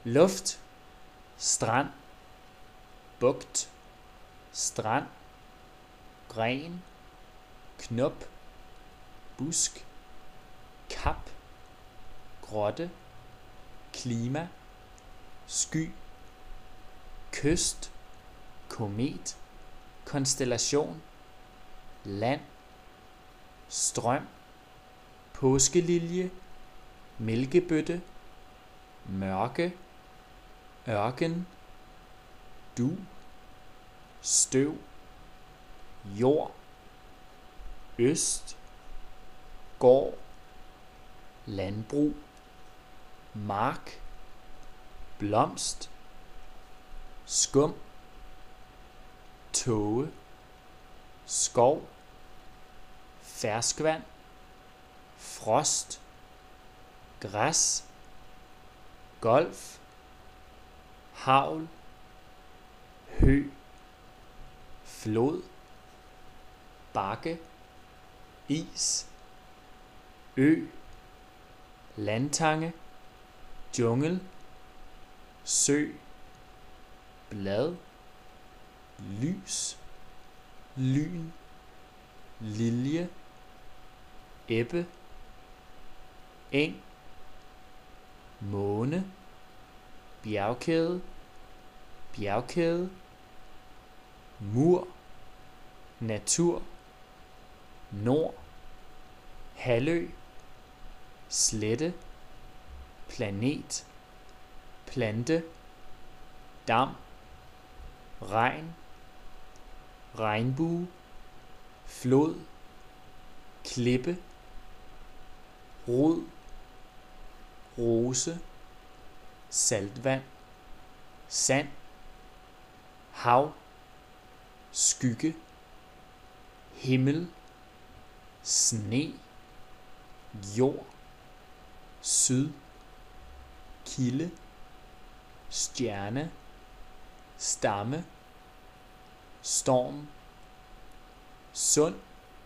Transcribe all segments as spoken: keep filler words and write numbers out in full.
luft, strand, bugt, strand, gren, knop, busk, kap, grotte, klima, sky, kyst, komet, konstellation, land, strøm, påskelilje, mælkebøtte, mørke, ørken, du, støv, jord, øst, gård, landbrug, mark, blomst, skum, tåge, skov, ferskvand, frost, græs, golf, hagl, hø, flod, bakke, is, ø, landtange, jungle, sø, blad, lys, lyn, lilje, ebbe, eng, måne, bjergkæde, bjergkæde, mur, natur, nord, halvø, slette, planet, plante, dam, regn, regnbue, flod, klippe, rod, rose, saltvand, sand, hav, skygge, himmel, sne, jord, syd, kilde, stjerne, stamme, storm, sund,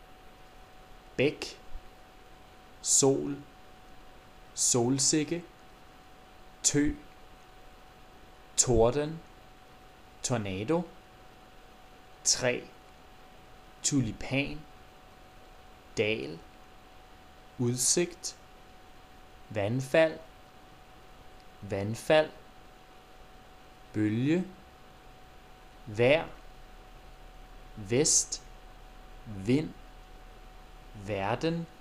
bæk, sol, solsikke, tø, torden, tornado, træ, tulipan, dal, udsigt, vandfald, vandfald, bølge, vejr, vest, vind, verden,